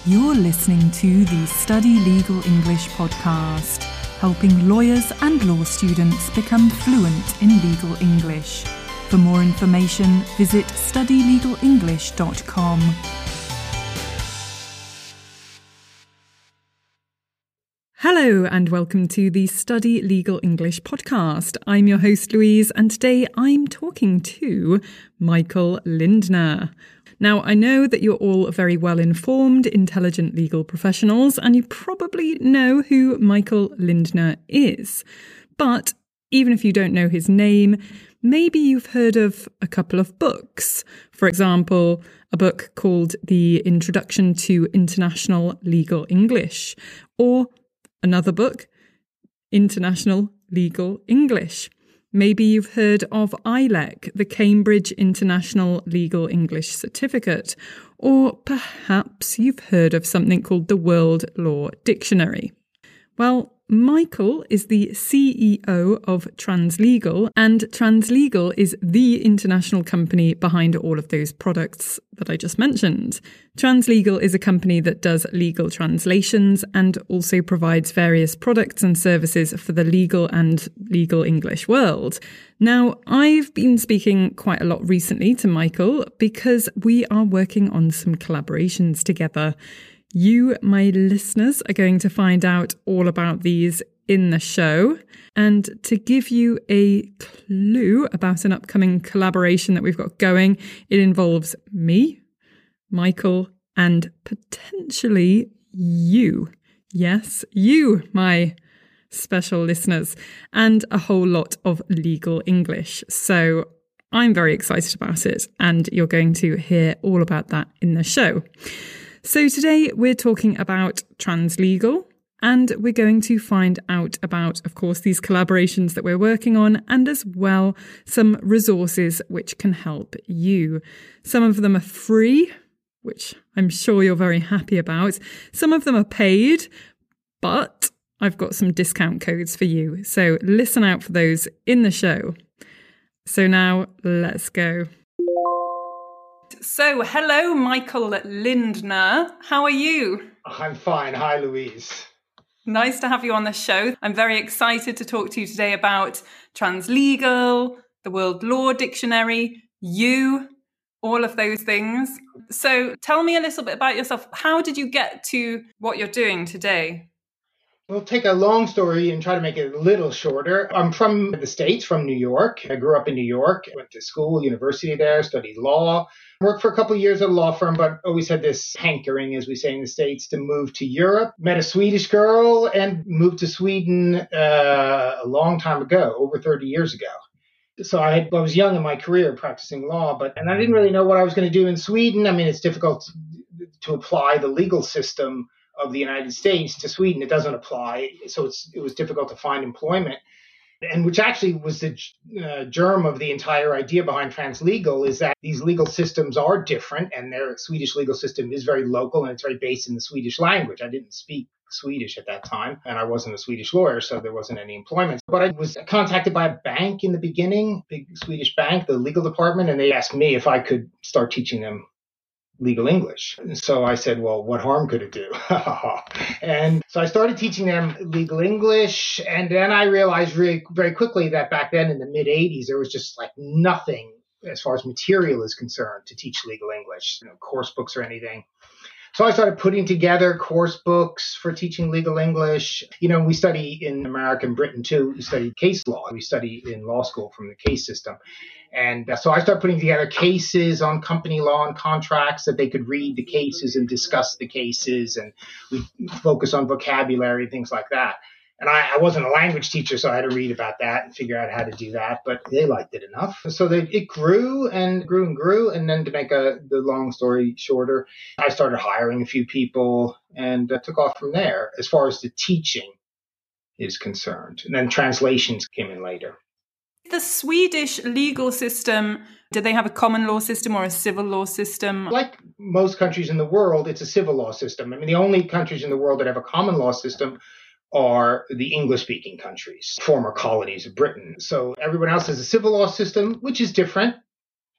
You're listening to the Study Legal English podcast, helping lawyers and law students become fluent in legal English. For more information, visit studylegalenglish.com. Hello and welcome to the Study Legal English podcast. I'm your host Louise, and today I'm talking to Michael Lindner. Now, I know that you're all very well-informed, intelligent legal professionals, and you probably know who Michael Lindner is. But even if you don't know his name, maybe you've heard of a couple of books. For example, a book called The Introduction to International Legal English, or another book, International Legal English. Maybe you've heard of ILEC, the Cambridge International Legal English Certificate, or perhaps you've heard of something called the World Law Dictionary. Well, Michael is the CEO of Translegal, and Translegal is the international company behind all of those products that I just mentioned. Translegal is a company that does legal translations and also provides various products and services for the legal and legal English world. Now, I've been speaking quite a lot recently to Michael because we are working on some collaborations together. You, my listeners, are going to find out all about these in the show. And to give you a clue about an upcoming collaboration that we've got going, it involves me, Michael, and potentially you. Yes, you, my special listeners, and a whole lot of legal English. So I'm very excited about it, and you're going to hear all about that in the show. So today we're talking about Translegal, and we're going to find out about, of course, these collaborations that we're working on, and as well some resources which can help you. Some of them are free, which I'm sure you're very happy about. Some of them are paid, but I've got some discount codes for you. So listen out for those in the show. So now let's go. So, hello, Michael Lindner. How are you? I'm fine. Hi, Louise. Nice to have you on the show. I'm very excited to talk to you today about Translegal, the World Law Dictionary, you, all of those things. So, tell me a little bit about yourself. How did you get to what you're doing today? We'll take a long story and try to make it a little shorter. I'm from the States, from New York. I grew up in New York, went to school, university there, studied law, worked for a couple of years at a law firm, but always had this hankering, as we say in the States, to move to Europe. Met a Swedish girl and moved to Sweden a long time ago, over 30 years ago. So I was young in my career practicing law, and I didn't really know what I was going to do in Sweden. I mean, it's difficult to apply the legal system of the United States to Sweden. It doesn't apply. So it was difficult to find employment. And which actually was the germ of the entire idea behind Translegal, is that these legal systems are different, and their Swedish legal system is very local and it's very based in the Swedish language. I didn't speak Swedish at that time, and I wasn't a Swedish lawyer, so there wasn't any employment. But I was contacted by a bank in the beginning, big Swedish bank, the legal department, and they asked me if I could start teaching them legal English. And so I said, well, what harm could it do? And so I started teaching them legal English. And then I realized very quickly that back then in the mid 80s, there was just like nothing as far as material is concerned to teach legal English, course books or anything. So I started putting together course books for teaching legal English. We study in America and Britain too. We study case law. We study in law school from the case system. And so I started putting together cases on company law and contracts that they could read the cases and discuss the cases. And we focus on vocabulary and things like that. And I wasn't a language teacher, so I had to read about that and figure out how to do that. But they liked it enough. So it grew and grew and grew. And then to make the long story shorter, I started hiring a few people and took off from there as far as the teaching is concerned. And then translations came in later. The Swedish legal system, do they have a common law system or a civil law system? Like most countries in the world, it's a civil law system. I mean, the only countries in the world that have a common law system are the English-speaking countries, former colonies of Britain. So everyone else has a civil law system, which is different.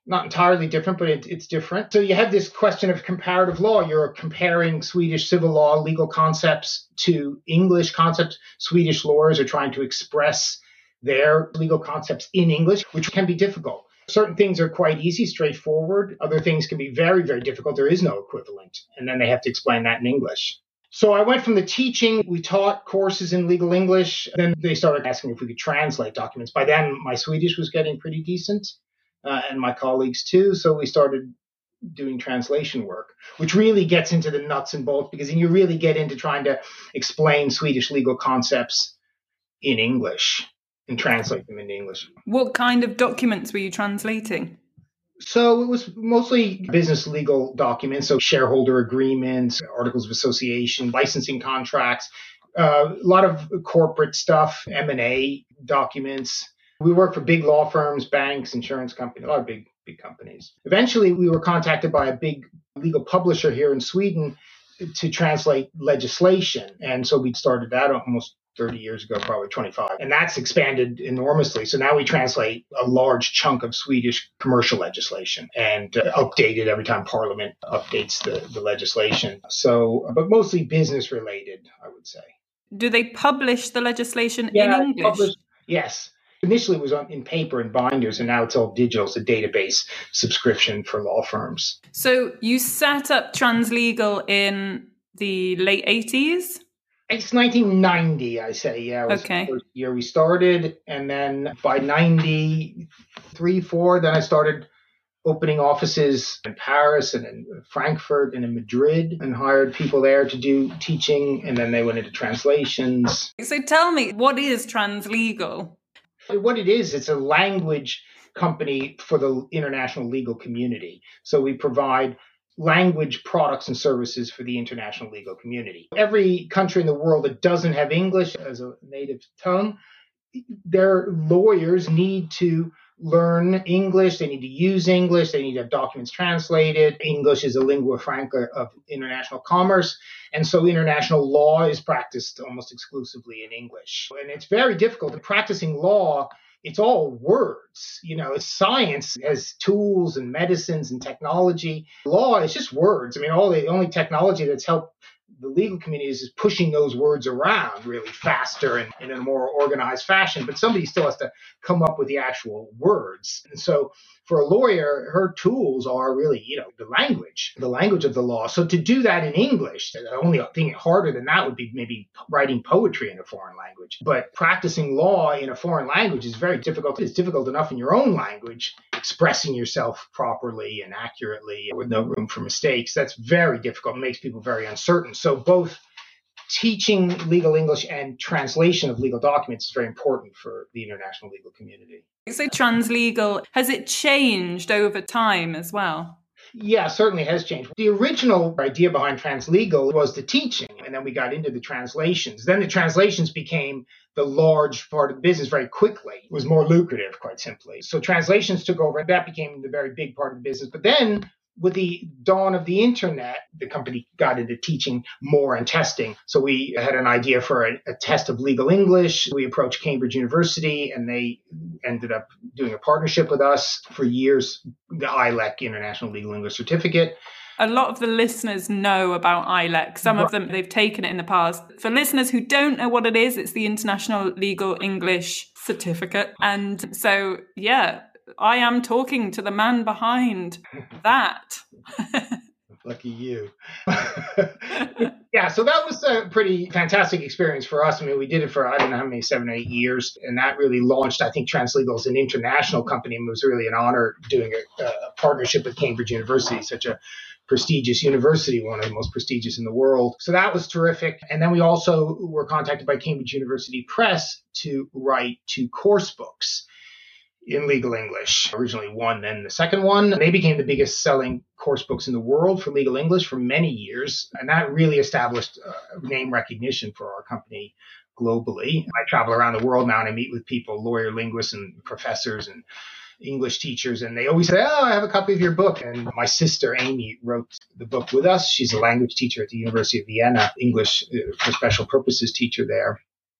not entirely different, but it's different. So you have this question of comparative law. You're comparing Swedish civil law legal concepts to English concepts. Swedish lawyers are trying to express their legal concepts in English, which can be difficult. Certain things are quite easy, straightforward. Other things can be very, very difficult. There is no equivalent. And then they have to explain that in English. So I went from the teaching, we taught courses in legal English. Then they started asking if we could translate documents. By then, my Swedish was getting pretty decent, and my colleagues too. So we started doing translation work, which really gets into the nuts and bolts, because then you really get into trying to explain Swedish legal concepts in English and translate them into English. What kind of documents were you translating? So it was mostly business legal documents, so shareholder agreements, articles of association, licensing contracts, a lot of corporate stuff, M&A documents. We work for big law firms, banks, insurance companies, a lot of big companies. Eventually, we were contacted by a big legal publisher here in Sweden to translate legislation. And so we started that almost 30 years ago, probably 25. And that's expanded enormously. So now we translate a large chunk of Swedish commercial legislation and update it every time Parliament updates the legislation. So, but mostly business related, I would say. Do they publish the legislation in English? Yes. Initially it was in paper and binders, and now it's all digital. It's a database subscription for law firms. So you set up Translegal in the late 80s? It's 1990, I say. Yeah, it was the first year we started. And then by 93, 4, then I started opening offices in Paris and in Frankfurt and in Madrid, and hired people there to do teaching. And then they went into translations. So tell me, what is Translegal? What it is, it's a language company for the international legal community. So we provide language products and services for the international legal community. Every country in the world that doesn't have English as a native tongue, their lawyers need to learn English. They need to use English. They need to have documents translated. English is a lingua franca of international commerce. And so international law is practiced almost exclusively in English. And it's very difficult. Practicing law, it's all words. It's science has tools and medicines and technology. Law is just words. I mean, the only technology that's helped the legal community is pushing those words around really faster and in a more organized fashion. But somebody still has to come up with the actual words. And so for a lawyer, her tools are really, the language of the law. So to do that in English, the only thing harder than that would be maybe writing poetry in a foreign language. But practicing law in a foreign language is very difficult. It's difficult enough in your own language, expressing yourself properly and accurately with no room for mistakes. That's very difficult. It makes people very uncertain. So both teaching legal English and translation of legal documents is very important for the international legal community. So Translegal, has it changed over time as well? Yeah, certainly has changed. The original idea behind Translegal was the teaching, and then we got into the translations. Then the translations became the large part of the business very quickly. It was more lucrative, quite simply. So translations took over, and that became the very big part of the business. But then with the dawn of the internet, the company got into teaching more and testing. So we had an idea for a test of legal English. We approached Cambridge University, and they ended up doing a partnership with us for years, the ILEC, International Legal English Certificate. A lot of the listeners know about ILEC. Some of them, they've taken it in the past. For listeners who don't know what it is, it's the International Legal English Certificate. And so, yeah, I am talking to the man behind that. Lucky you. Yeah, so that was a pretty fantastic experience for us. I mean, we did it for, I don't know how many, 7 or 8 years. And that really launched, I think, Translegal as an international company. And it was really an honor doing a partnership with Cambridge University, such a prestigious university, one of the most prestigious in the world. So that was terrific. And then we also were contacted by Cambridge University Press to write 2 course books in legal English. Originally one, then the second one. They became the biggest selling course books in the world for legal English for many years. And that really established name recognition for our company globally. I travel around the world now and I meet with people, lawyer linguists and professors and English teachers, and they always say, "Oh, I have a copy of your book." And my sister Amy wrote the book with us. She's a language teacher at the University of Vienna, English for special purposes teacher there.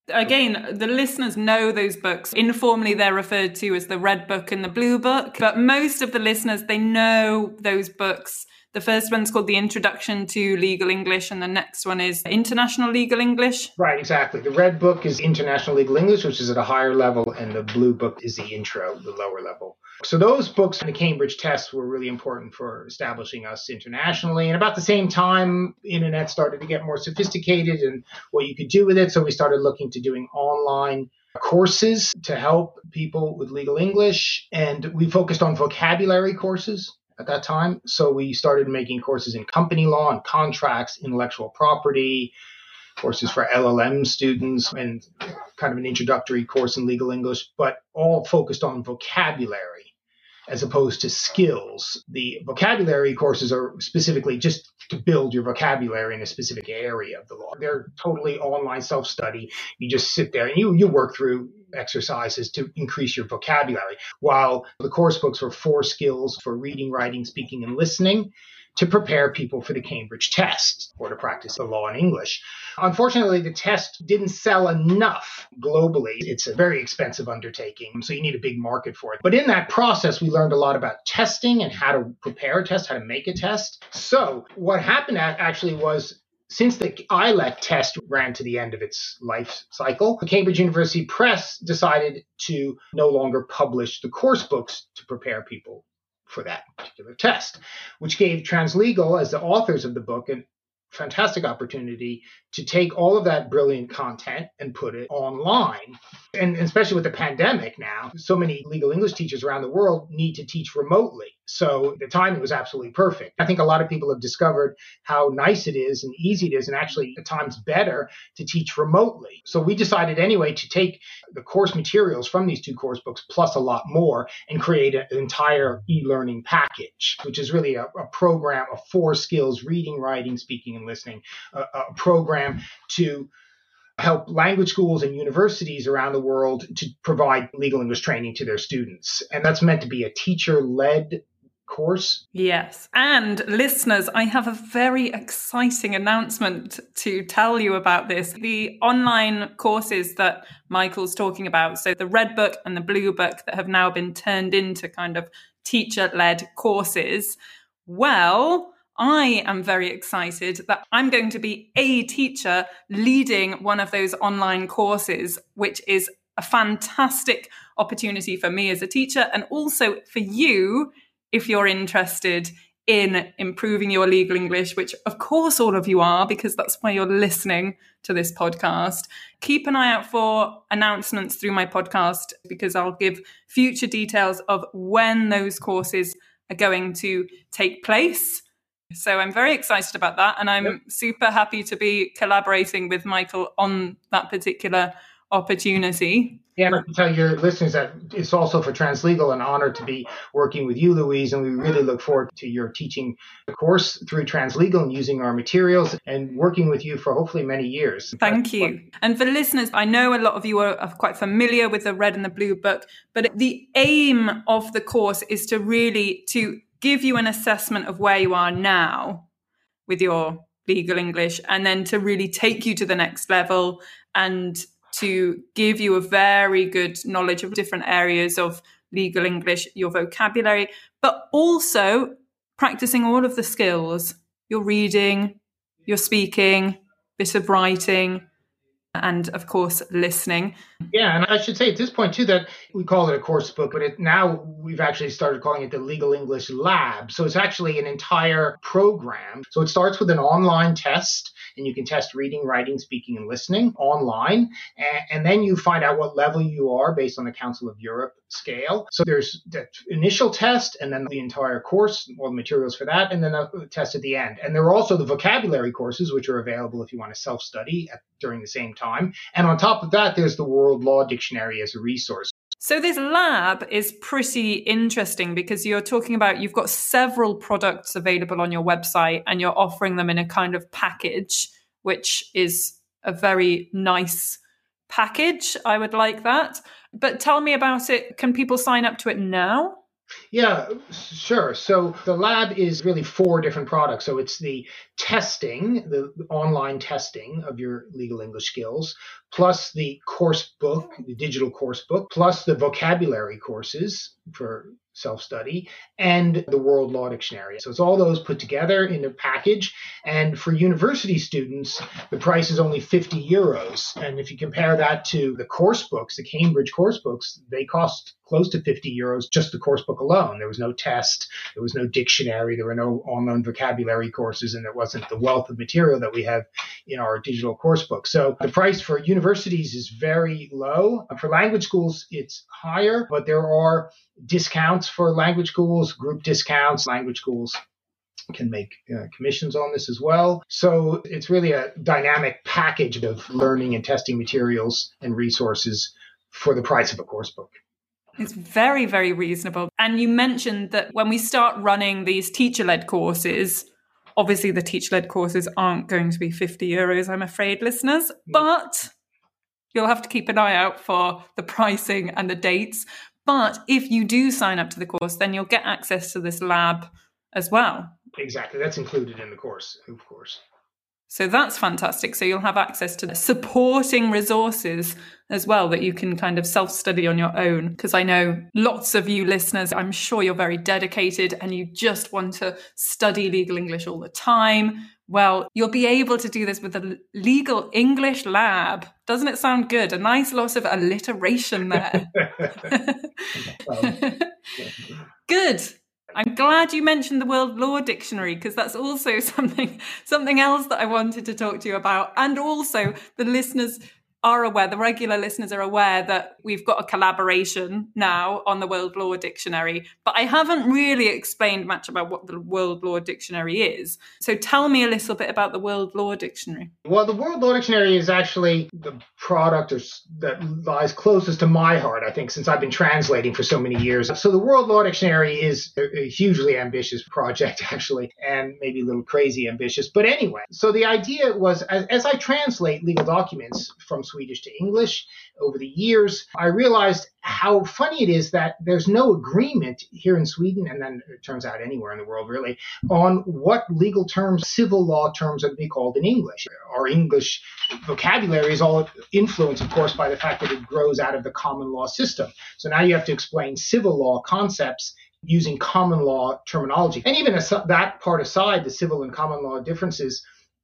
Again, the listeners know those books. Informally, they're referred to as the Red Book and the Blue Book. But most of the listeners, they know those books. The first one's called The Introduction to Legal English, and the next one is International Legal English. Right, exactly. The Red Book is International Legal English, which is at a higher level, and the Blue Book is the intro, the lower level. So those books and the Cambridge tests were really important for establishing us internationally. And about the same time, internet started to get more sophisticated and what you could do with it. So we started looking to doing online courses to help people with legal English. And we focused on vocabulary courses at that time. So we started making courses in company law and contracts, intellectual property, courses for LLM students, and kind of an introductory course in legal English, but all focused on vocabulary as opposed to skills. The vocabulary courses are specifically just to build your vocabulary in a specific area of the law. They're totally online self-study. You just sit there and you work through exercises to increase your vocabulary, while the course books were 4 skills for reading, writing, speaking, and listening to prepare people for the Cambridge test or to practice the law in English. Unfortunately, the test didn't sell enough globally. It's a very expensive undertaking, so you need a big market for it. But in that process, we learned a lot about testing and how to prepare a test, how to make a test. So what happened actually was, since the ILEC test ran to the end of its life cycle, the Cambridge University Press decided to no longer publish the course books to prepare people for that particular test, which gave Translegal, as the authors of the book, a fantastic opportunity to take all of that brilliant content and put it online. And especially with the pandemic now, so many legal English teachers around the world need to teach remotely. So the timing was absolutely perfect. I think a lot of people have discovered how nice it is and easy it is, and actually at times better to teach remotely. So we decided anyway to take the course materials from these 2 course books plus a lot more and create an entire e-learning package, which is really a program of 4 skills: reading, writing, speaking, and listening, a program to help language schools and universities around the world to provide legal English training to their students. And that's meant to be a teacher-led course. Yes. And listeners, I have a very exciting announcement to tell you about this. The online courses that Michael's talking about, so the Red Book and the Blue Book that have now been turned into kind of teacher-led courses, well, I am very excited that I'm going to be a teacher leading one of those online courses, which is a fantastic opportunity for me as a teacher, and also for you if you're interested in improving your legal English, which of course all of you are, because that's why you're listening to this podcast. Keep an eye out for announcements through my podcast, because I'll give future details of when those courses are going to take place. So I'm very excited about that. And I'm super happy to be collaborating with Michael on that particular opportunity. Yeah, I'd like to tell your listeners that it's also for Translegal an honor to be working with you, Louise, and we really look forward to your teaching the course through Translegal and using our materials and working with you for hopefully many years. Thank you. And for listeners, I know a lot of you are quite familiar with the Red and the Blue Book, but the aim of the course is to really to give you an assessment of where you are now with your legal English, and then to really take you to the next level and to give you a very good knowledge of different areas of legal English, your vocabulary, but also practicing all of the skills, your reading, your speaking, bit of writing, and of course, listening. Yeah, and I should say at this point too that we call it a course book, but now we've actually started calling it the Legal English Lab. So it's actually an entire program. So it starts with an online test, and you can test reading, writing, speaking, and listening online. And then you find out what level you are based on the Council of Europe scale. So there's the initial test, and then the entire course, all the materials for that, and then a test at the end. And there are also the vocabulary courses, which are available if you want to self-study during the same time. And on top of that, there's the World Law Dictionary as a resource. So this lab is pretty interesting because you're talking about you've got several products available on your website and you're offering them in a kind of package, which is a very nice package. I would like that. But tell me about it. Can people sign up to it now? Yeah, sure. So the lab is really four different products. So it's the testing, the online testing of your legal English skills, plus the course book, the digital course book, plus the vocabulary courses for self-study, and the World Law Dictionary. So it's all those put together in a package. And for university students, the price is only €50. And if you compare that to the course books, the Cambridge course books, they cost close to €50, just the course book alone. There was no test, there was no dictionary, there were no online vocabulary courses, and there wasn't the wealth of material that we have in our digital course book. So the price for universities is very low. For language schools, it's higher, but there are discounts for language schools, group discounts. Language schools can make commissions on this as well. So it's really a dynamic package of learning and testing materials and resources for the price of a course book. It's very, very reasonable. And you mentioned that when we start running these teacher-led courses, obviously the teacher-led courses aren't going to be €50, I'm afraid, listeners, but you'll have to keep an eye out for the pricing and the dates. But if you do sign up to the course, then you'll get access to this lab as well. Exactly. That's included in the course, of course. So that's fantastic. So you'll have access to the supporting resources as well that you can kind of self-study on your own. Because I know lots of you listeners, I'm sure you're very dedicated and you just want to study legal English all the time. Well, you'll be able to do this with a legal English lab. Doesn't it sound good? A nice loss of alliteration there. Good. I'm glad you mentioned the World Law Dictionary, because that's also something else that I wanted to talk to you about. And also the listeners are aware, the regular listeners are aware that we've got a collaboration now on the World Law Dictionary, but I haven't really explained much about what the World Law Dictionary is. So tell me a little bit about the World Law Dictionary. Well, the World Law Dictionary is actually the product that lies closest to my heart, I think, since I've been translating for so many years. So the World Law Dictionary is a hugely ambitious project, actually, and maybe a little crazy ambitious. But anyway, so the idea was, as I translate legal documents from Swedish to English over the years, I realized how funny it is that there's no agreement here in Sweden, and then it turns out anywhere in the world really, on what legal terms, civil law terms are to be called in English. Our English vocabulary is all influenced, of course, by the fact that it grows out of the common law system. So now you have to explain civil law concepts using common law terminology. And even that part aside, the civil and common law differences,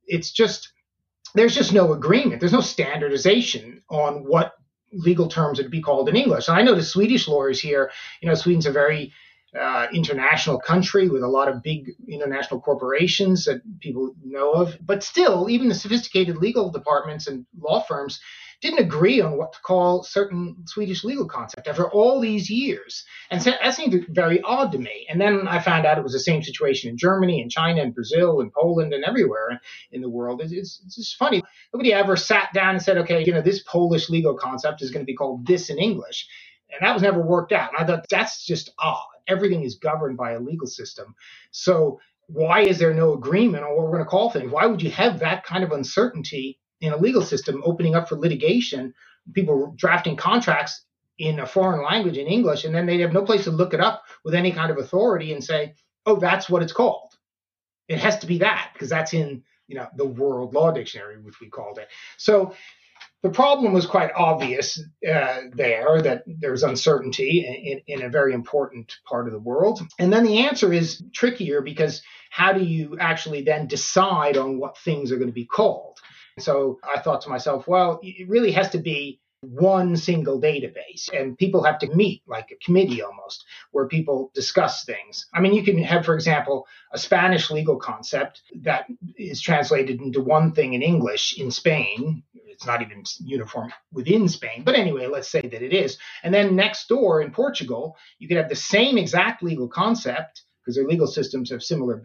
there's just no agreement. There's no standardization on what legal terms are to be called in English. And I know the Swedish lawyers here, Sweden's a very international country with a lot of big international corporations that people know of. But still, even the sophisticated legal departments and law firms didn't agree on what to call certain Swedish legal concept after all these years. And so that seemed very odd to me. And then I found out it was the same situation in Germany and China and Brazil and Poland and everywhere in the world. It's just funny. Nobody ever sat down and said, okay, this Polish legal concept is going to be called this in English. And that was never worked out. And I thought that's just odd. Everything is governed by a legal system. So why is there no agreement on what we're going to call things? Why would you have that kind of uncertainty in a legal system opening up for litigation, people drafting contracts in a foreign language in English, and then they'd have no place to look it up with any kind of authority and say, oh, that's what it's called. It has to be that because that's in the World Law Dictionary, which we called it. So the problem was quite obvious there, that there's uncertainty in a very important part of the world. And then the answer is trickier because how do you actually then decide on what things are going to be called? So I thought to myself, well, it really has to be one single database, and people have to meet like a committee almost, where people discuss things. I mean, you can have, for example, a Spanish legal concept that is translated into one thing in English in Spain. It's not even uniform within Spain, but anyway, let's say that it is. And then next door in Portugal, you could have the same exact legal concept because their legal systems have similar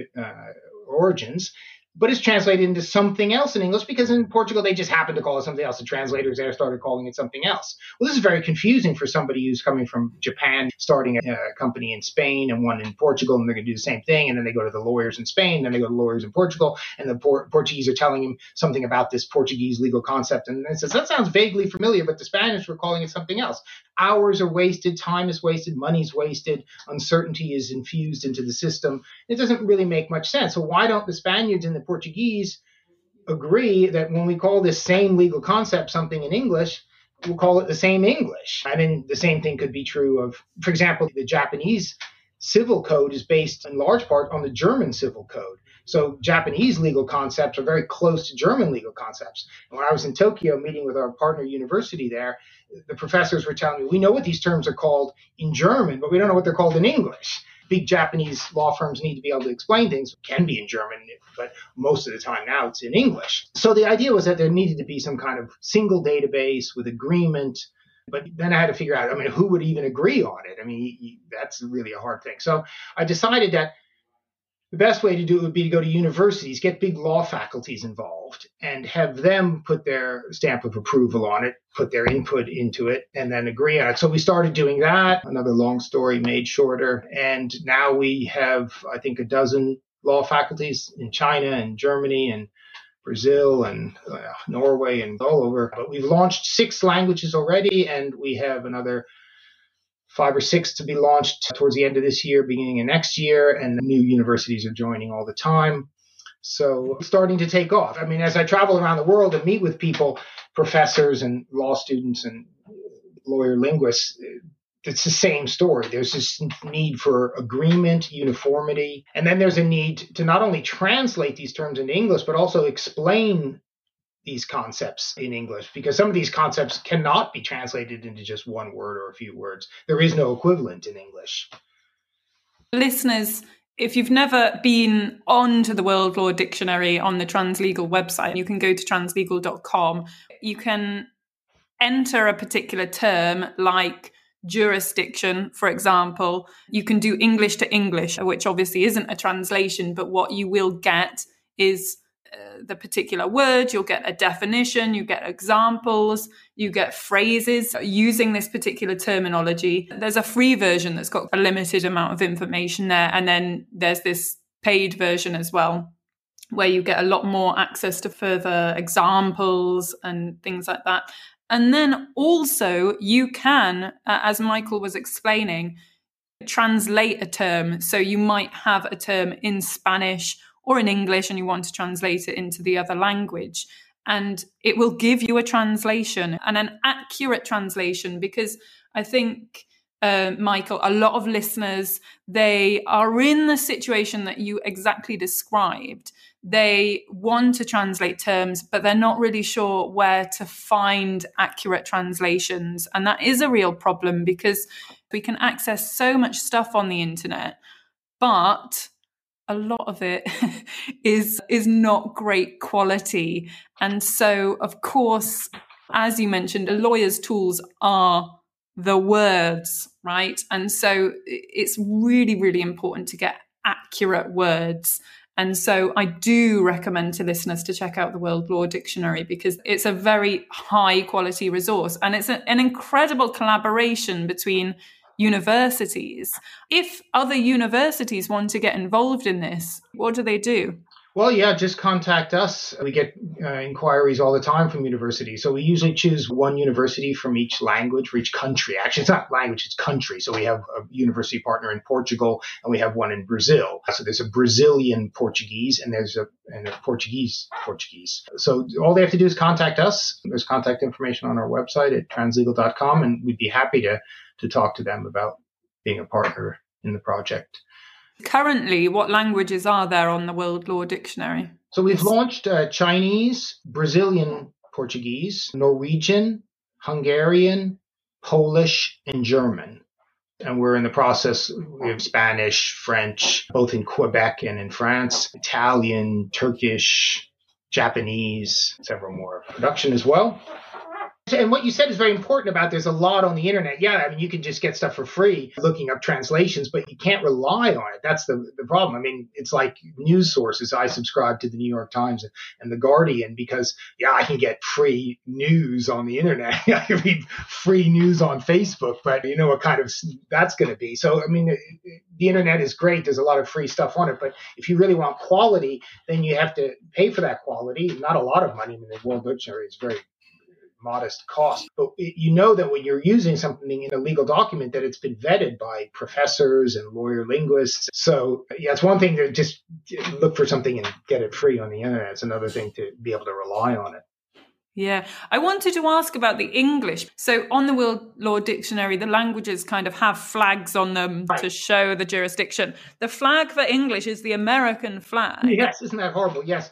origins, but it's translated into something else in English because in Portugal, they just happened to call it something else. The translators there started calling it something else. Well, this is very confusing for somebody who's coming from Japan, starting a company in Spain and one in Portugal, and they're going to do the same thing. And then they go to the lawyers in Spain, then they go to lawyers in Portugal, and the Portuguese are telling him something about this Portuguese legal concept. And it says, that sounds vaguely familiar, but the Spanish were calling it something else. hours are wasted, time is wasted, money's wasted, uncertainty is infused into the system. It doesn't really make much sense. So why don't the Spaniards and the Portuguese agree that when we call this same legal concept something in English, we'll call it the same English? And then the same thing could be true of, for example, the Japanese civil code is based in large part on the German civil code. So Japanese legal concepts are very close to German legal concepts. And when I was in Tokyo meeting with our partner university there, the professors were telling me, we know what these terms are called in German, but we don't know what they're called in English. Big Japanese law firms need to be able to explain things. It can be in German, but most of the time now it's in English. So the idea was that there needed to be some kind of single database with agreement. But then I had to figure out, who would even agree on it? That's really a hard thing. So I decided that the best way to do it would be to go to universities, get big law faculties involved, and have them put their stamp of approval on it, put their input into it, and then agree on it. So we started doing that. Another long story made shorter. And now we have, I think, a dozen law faculties in China and Germany and Brazil and Norway and all over. But we've launched 6 languages already, and we have another 5 or 6 to be launched towards the end of this year, beginning of next year, and new universities are joining all the time. So it's starting to take off. As I travel around the world and meet with people, professors and law students and lawyer linguists, it's the same story. There's this need for agreement, uniformity, and then there's a need to not only translate these terms into English, but also explain these concepts in English, because some of these concepts cannot be translated into just one word or a few words. There is no equivalent in English. Listeners, if you've never been onto the World Law Dictionary on the Translegal website, you can go to translegal.com. You can enter a particular term like jurisdiction, for example. You can do English to English, which obviously isn't a translation, but what you will get is the particular word, you'll get a definition, you get examples, you get phrases using this particular terminology. There's a free version that's got a limited amount of information there. And then there's this paid version as well, where you get a lot more access to further examples and things like that. And then also you can, as Michael was explaining, translate a term. So you might have a term in Spanish or in English and you want to translate it into the other language. And it will give you a translation and an accurate translation, because I think, Michael, a lot of listeners, they are in the situation that you exactly described. They want to translate terms, but they're not really sure where to find accurate translations. And that is a real problem, because we can access so much stuff on the internet, but a lot of it is not great quality. And so, of course, as you mentioned, a lawyer's tools are the words, right? And so it's really, really important to get accurate words. And so I do recommend to listeners to check out the World Law Dictionary, because it's a very high quality resource. And it's an incredible collaboration between universities. If other universities want to get involved in this, what do they do? Well, yeah, just contact us. We get inquiries all the time from universities. So we usually choose one university from each language, for each country. Actually, it's not language, it's country. So we have a university partner in Portugal and we have one in Brazil. So there's a Brazilian Portuguese and there's a Portuguese. So all they have to do is contact us. There's contact information on our website at translegal.com, and we'd be happy to talk to them about being a partner in the project. Currently, what languages are there on the World Law Dictionary? So we've launched Chinese, Brazilian Portuguese, Norwegian, Hungarian, Polish, and German. And we're in the process. We have Spanish, French, both in Quebec and in France, Italian, Turkish, Japanese, several more production as well. And what you said is very important about there's a lot on the internet. Yeah, I mean, you can just get stuff for free looking up translations, but you can't rely on it. That's the problem. I mean, it's like news sources. I subscribe to the New York Times and the Guardian because, yeah, I can get free news on the internet. I can read free news on Facebook, but you know what kind of that's going to be. So, I mean, the internet is great. There's a lot of free stuff on it. But if you really want quality, then you have to pay for that quality. Not a lot of money. I mean, the World Dictionary is very modest cost. But you know that when you're using something in a legal document, that it's been vetted by professors and lawyer linguists. So yeah, it's one thing to just look for something and get it free on the internet. It's another thing to be able to rely on it. Yeah, I wanted to ask about the English. So on the World Law Dictionary, the languages kind of have flags on them to show the jurisdiction. The flag for English is the American flag. Yes, isn't that horrible? Yes.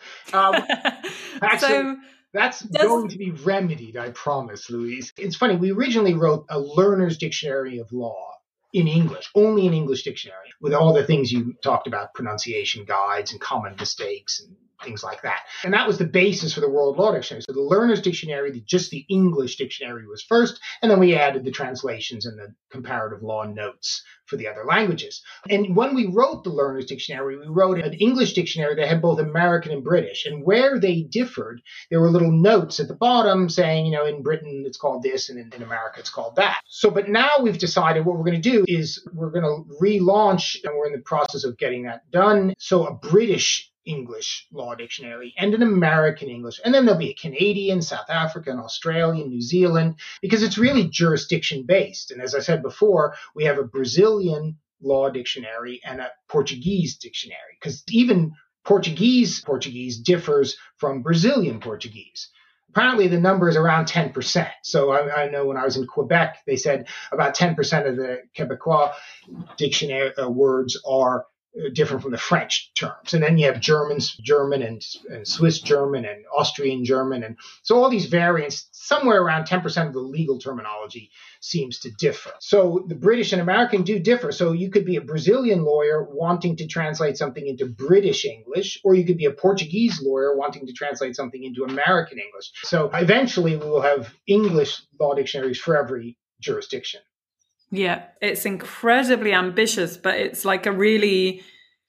Actually, that's going to be remedied, I promise, Louise. It's funny, we originally wrote a learner's dictionary of law in English, only an English dictionary, with all the things you talked about, pronunciation guides and common mistakes and things like that. And that was the basis for the World Law Dictionary. So the Learner's Dictionary, just the English dictionary was first, and then we added the translations and the comparative law notes for the other languages. And when we wrote the Learner's Dictionary, we wrote an English dictionary that had both American and British. And where they differed, there were little notes at the bottom saying, in Britain it's called this, and in America it's called that. So, but now we've decided what we're going to do is we're going to relaunch, and we're in the process of getting that done. So a British English law dictionary and an American English. And then there'll be a Canadian, South African, Australian, New Zealand, because it's really jurisdiction based. And as I said before, we have a Brazilian law dictionary and a Portuguese dictionary, because even Portuguese differs from Brazilian Portuguese. Apparently, the number is around 10%. So I know when I was in Quebec, they said about 10% of the Quebecois dictionary words are different from the French terms. And then you have German and Swiss German and Austrian German. And so all these variants, somewhere around 10% of the legal terminology seems to differ. So the British and American do differ. So you could be a Brazilian lawyer wanting to translate something into British English, or you could be a Portuguese lawyer wanting to translate something into American English. So eventually we will have English law dictionaries for every jurisdiction. Yeah, it's incredibly ambitious, but it's like a really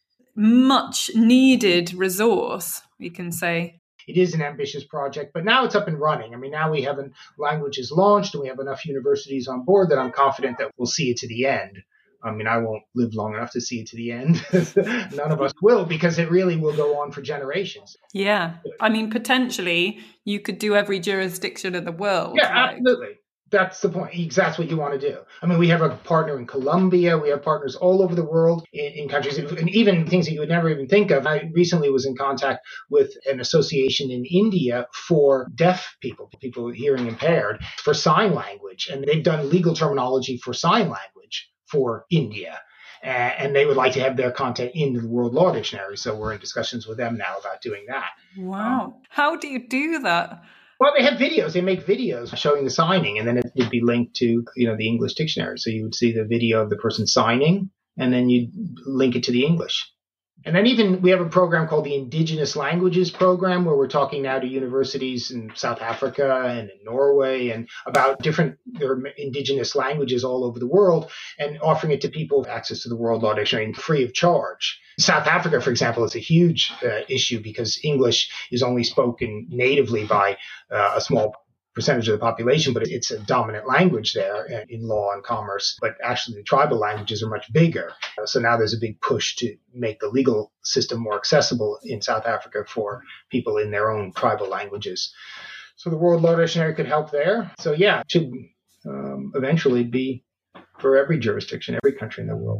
much needed resource, we can say. It is an ambitious project, but now it's up and running. I mean, now we have languages launched and we have enough universities on board that I'm confident that we'll see it to the end. I mean, I won't live long enough to see it to the end. None of us will, because it really will go on for generations. Yeah. I mean, potentially you could do every jurisdiction in the world. Yeah, absolutely. That's the point. That's what you want to do. I mean, we have a partner in Colombia. We have partners all over the world in countries, and even things that you would never even think of. I recently was in contact with an association in India for deaf people hearing impaired, for sign language. And they've done legal terminology for sign language for India. And they would like to have their content in the World Law Dictionary. So we're in discussions with them now about doing that. Wow. How do you do that? Well, they have videos. They make videos showing the signing, and then it would be linked to, the English dictionary. So you would see the video of the person signing, and then you'd link it to the English. And then even we have a program called the Indigenous Languages Program, where we're talking now to universities in South Africa and in Norway and about there are indigenous languages all over the world, and offering it to people access to the World Law Dictionary free of charge. South Africa, for example, is a huge issue because English is only spoken natively by a small percentage of the population, but it's a dominant language there in law and commerce. But actually, the tribal languages are much bigger. So now there's a big push to make the legal system more accessible in South Africa for people in their own tribal languages. So the World Law Dictionary could help there. So yeah, it should eventually be for every jurisdiction, every country in the world.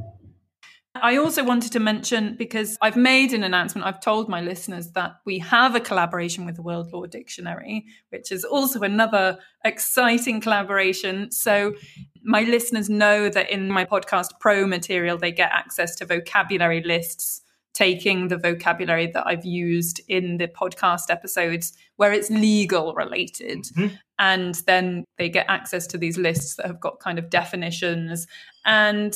I also wanted to mention, because I've made an announcement, I've told my listeners that we have a collaboration with the World Law Dictionary, which is also another exciting collaboration. So my listeners know that in my podcast Pro material, they get access to vocabulary lists, taking the vocabulary that I've used in the podcast episodes where it's legal related. Mm-hmm. And then they get access to these lists that have got kind of definitions. And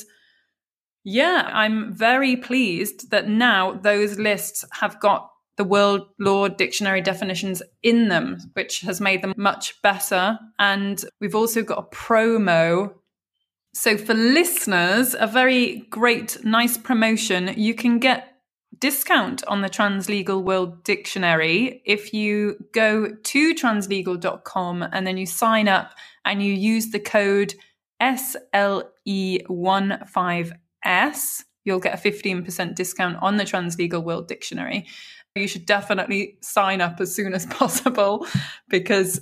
yeah, I'm very pleased that now those lists have got the World Law Dictionary definitions in them, which has made them much better. And we've also got a promo. So for listeners, a very great, nice promotion. You can get discount on the Translegal World Dictionary if you go to translegal.com and then you sign up and you use the code SLE15S. You'll get a 15% discount on the Translegal World Dictionary. You should definitely sign up as soon as possible, because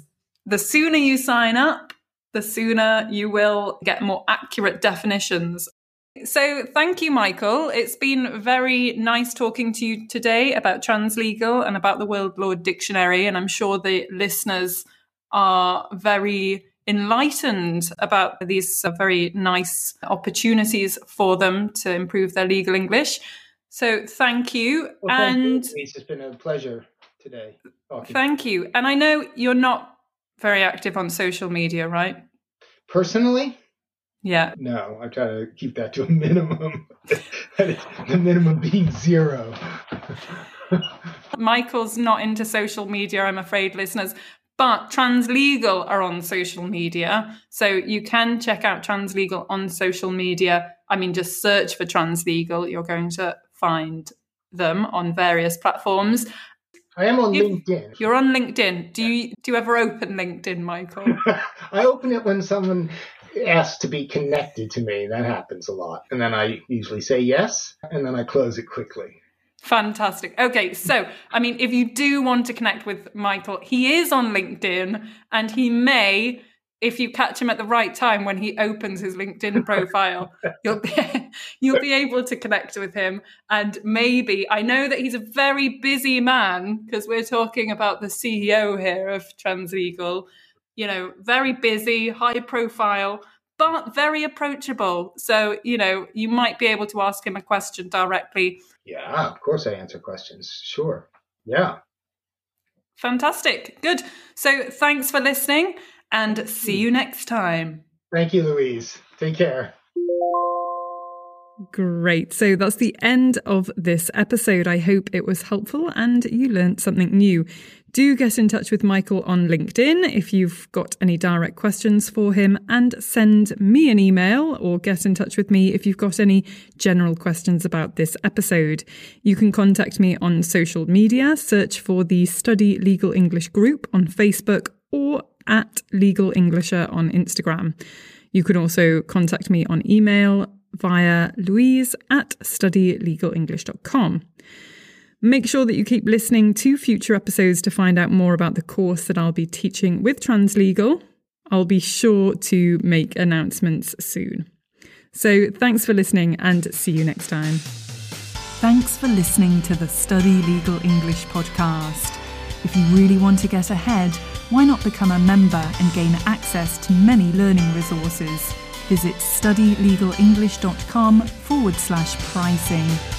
the sooner you sign up, the sooner you will get more accurate definitions. So thank you, Michael. It's been very nice talking to you today about translegal and about the World Law Dictionary. And I'm sure the listeners are very enlightened about these very nice opportunities for them to improve their legal English. So thank you. Well, thank you. It's been a pleasure today. Thank you. And I know you're not very active on social media, right? Personally? Yeah. No, I try to keep that to a minimum. The minimum being 0. Michael's not into social media, I'm afraid, listeners. But Translegal are on social media. So you can check out Translegal on social media. I mean, just search for Translegal. You're going to find them on various platforms. I am on LinkedIn. You're on LinkedIn. Do you ever open LinkedIn, Michael? I open it when someone asks to be connected to me. That happens a lot. And then I usually say yes, and then I close it quickly. Fantastic. Okay, so, I mean, if you do want to connect with Michael, he is on LinkedIn, and he may, if you catch him at the right time when he opens his LinkedIn profile, you'll be able to connect with him. And maybe, I know that he's a very busy man, because we're talking about the CEO here of Translegal, you know, very busy, high profile, but very approachable. So, you know, you might be able to ask him a question directly. Yeah, of course I answer questions. Sure. Yeah. Fantastic. Good. So thanks for listening, and see you next time. Thank you, Louise. Take care. Great. So that's the end of this episode. I hope it was helpful and you learned something new. Do get in touch with Michael on LinkedIn if you've got any direct questions for him, and send me an email or get in touch with me if you've got any general questions about this episode. You can contact me on social media. Search for the Study Legal English group on Facebook or at Legal Englisher on Instagram. You can also contact me on email via louise@studylegalenglish.com. Make sure that you keep listening to future episodes to find out more about the course that I'll be teaching with Translegal. I'll be sure to make announcements soon. So thanks for listening, and see you next time. Thanks for listening to the Study Legal English podcast. If you really want to get ahead, why not become a member and gain access to many learning resources? Visit studylegalenglish.com/pricing.